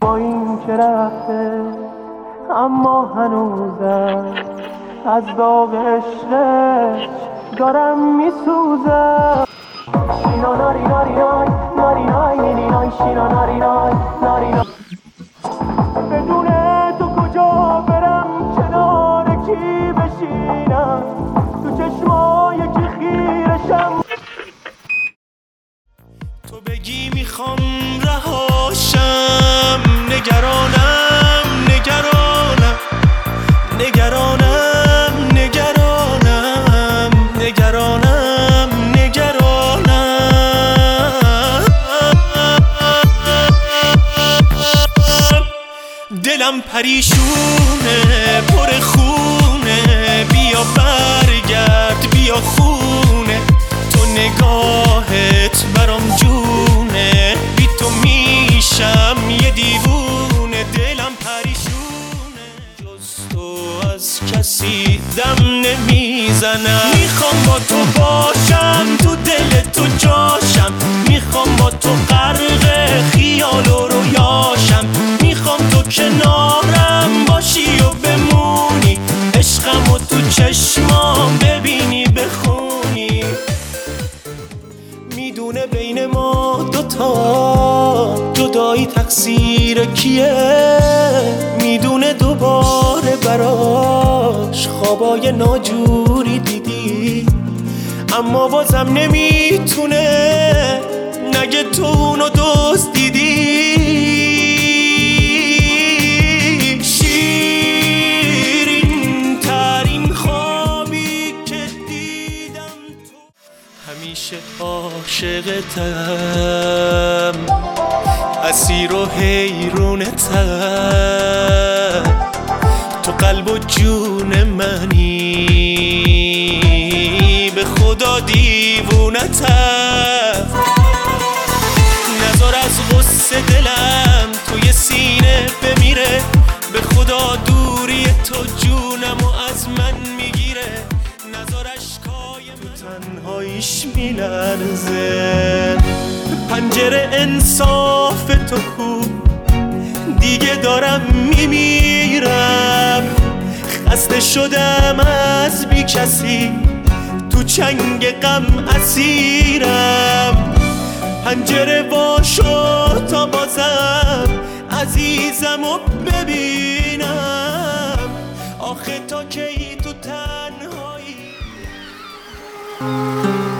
با این که رفته اما هنوزم از داغ عشقش دارم میسوزم. شینا ناری ناری نای ناری نای نینی نای شینا ناری نای ناری نای. بدون تو کجا برم کنار کی بشینم تو چشمای کی خیرشم. تو بگی میخوام رهاشم نگرانم نگرانم نگرانم نگرانم نگرانم نگرانم. دلم پریشونه پر خونه بیا برگرد بیا خونه. تو نگاهت برام جونه بی تو میشم یه دیوونه. دلم پریشونه جز تو از کسی دم نمیزنم. میخوام با تو باشم تو دل تو جاشم. میخوام با تو غرق خیال و رویاشم. میخوام تو کنارم باشی و بمونی. عشقم و تو چشمام ببینی بخونی. میدونه بین ما دوتا جدایی تقصیر کیه. میدونه دوباره براش خوابای ناجوری دیدی. اما بازم نمیتونه نگه تو اونو دزدیدی. شیرین ترین خوابی که دیدم تو. همیشه عاشقتم اسیر و حیرونتم. تو قلب و جون منی به خدا دیوونتم. نذار از غصه دلم توی سینه بمیره. به خدا دوری تو جونم و از من میگیره. نذار اشکای من تنهاییش میلرزه. پنجره انصاف تو کو دیگه دارم میمیرم. خسته شدم از بی کسی تو چنگ غم اسیرم. پنجره وا شد تا بازم عزیزمو ببینم. آخه تا کی تو تنهایی.